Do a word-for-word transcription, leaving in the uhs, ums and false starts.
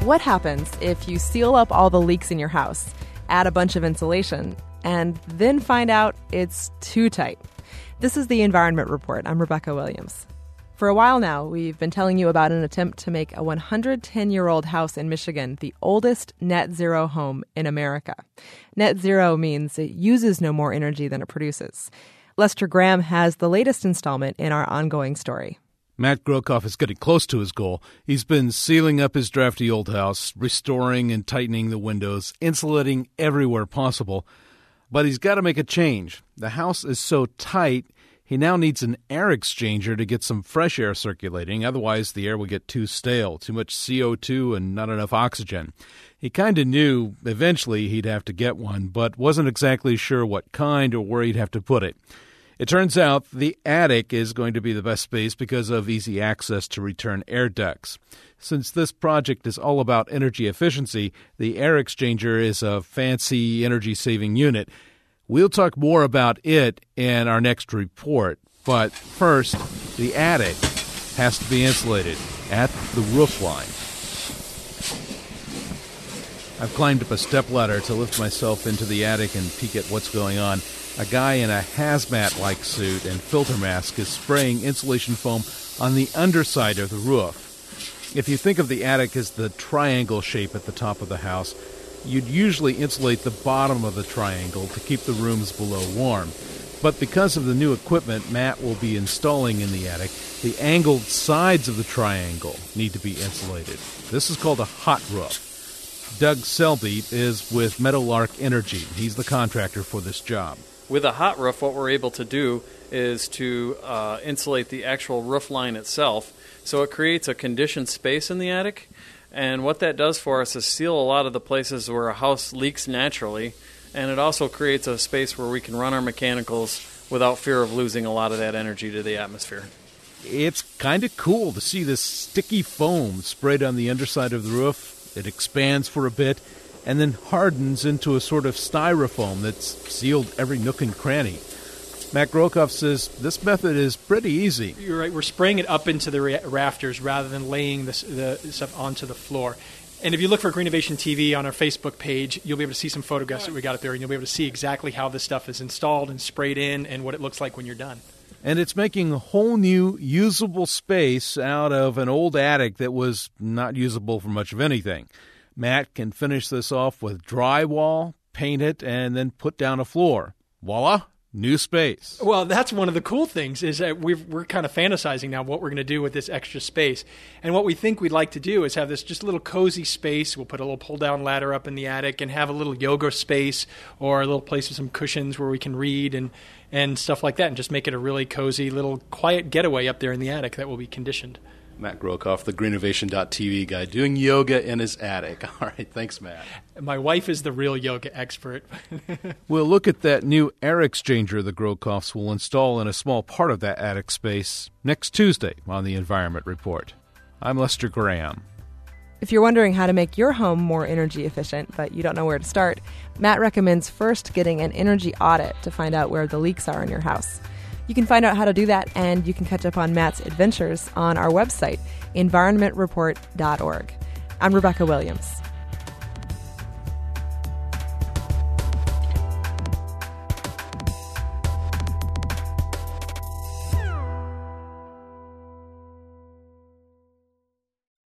What happens if you seal up all the leaks in your house, add a bunch of insulation, and then find out it's too tight? This is the Environment Report. I'm Rebecca Williams. For a while now, we've been telling you about an attempt to make a one hundred ten year old house in Michigan the oldest net zero home in America. Net zero means it uses no more energy than it produces. Lester Graham has the latest installment in our ongoing story. Matt Grokoff is getting close to his goal. He's been sealing up his drafty old house, restoring and tightening the windows, insulating everywhere possible. But he's got to make a change. The house is so tight, he now needs an air exchanger to get some fresh air circulating. Otherwise, the air will get too stale, too much C O two and not enough oxygen. He kind of knew eventually he'd have to get one, but wasn't exactly sure what kind or where he'd have to put it. It turns out the attic is going to be the best space because of easy access to return air ducts. Since this project is all about energy efficiency, the air exchanger is a fancy energy-saving unit. We'll talk more about it in our next report. But first, the attic has to be insulated at the roof line. I've climbed up a stepladder to lift myself into the attic and peek at what's going on. A guy in a hazmat-like suit and filter mask is spraying insulation foam on the underside of the roof. If you think of the attic as the triangle shape at the top of the house, you'd usually insulate the bottom of the triangle to keep the rooms below warm. But because of the new equipment Matt will be installing in the attic, the angled sides of the triangle need to be insulated. This is called a hot roof. Doug Selby is with Meadowlark Energy. He's the contractor for this job. With a hot roof, what we're able to do is to uh, insulate the actual roof line itself, so it creates a conditioned space in the attic. And what that does for us is seal a lot of the places where a house leaks naturally, and it also creates a space where we can run our mechanicals without fear of losing a lot of that energy to the atmosphere. It's kind of cool to see this sticky foam sprayed on the underside of the roof. It expands for a bit and then hardens into a sort of styrofoam that's sealed every nook and cranny. Matt Grokoff says this method is pretty easy. You're right. We're spraying it up into the ra- rafters rather than laying this, the stuff onto the floor. And if you look for Greenovation T V on our Facebook page, you'll be able to see some photographs that we got up there, and you'll be able to see exactly how this stuff is installed and sprayed in and what it looks like when you're done. And it's making a whole new usable space out of an old attic that was not usable for much of anything. Matt can finish this off with drywall, paint it, and then put down a floor. Voila! New space. Well, that's one of the cool things is that we've, we're kind of fantasizing now what we're going to do with this extra space. And what we think we'd like to do is have this just little cozy space. We'll put a little pull-down ladder up in the attic and have a little yoga space or a little place with some cushions where we can read and, and stuff like that, and just make it a really cozy little quiet getaway up there in the attic that will be conditioned. Matt Grokoff, the Greenovation dot T V guy, doing yoga in his attic. All right, thanks, Matt. My wife is the real yoga expert. We'll look at that new air exchanger the Grokoffs will install in a small part of that attic space next Tuesday on the Environment Report. I'm Lester Graham. If you're wondering how to make your home more energy efficient, but you don't know where to start, Matt recommends first getting an energy audit to find out where the leaks are in your house. You can find out how to do that, and you can catch up on Matt's adventures on our website, environment report dot org. I'm Rebecca Williams.